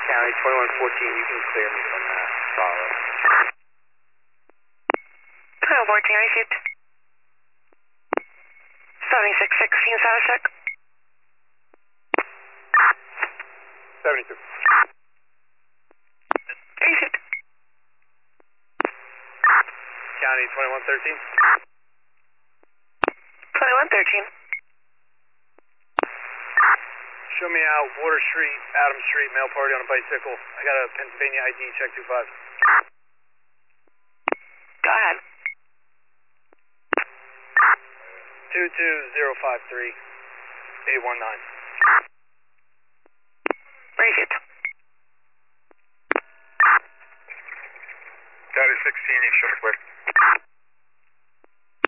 County 2114, you can clear me from that. Follow. 2114, received. 7616, status check. 72. Received. County 2113. 2113. Show me out Water Street, Adams Street, male party on a bicycle. I got a Pennsylvania ID, check 25. Go ahead. 22053 819. Received. County 16, East Shelby.